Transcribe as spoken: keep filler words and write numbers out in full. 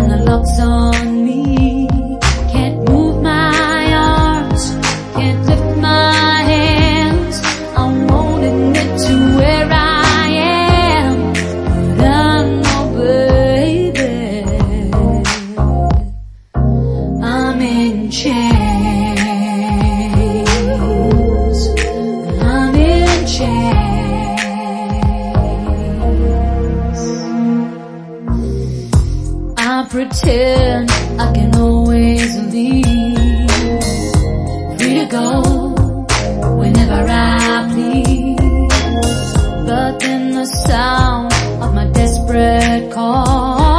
and the lock's on me. Can't move my arms, can't lift my hands. I won't admit to where I am, but I know, baby, I'm in chains. I'm in chains. I pretend I can always leave, free to go whenever I please. But then the sound of my desperate call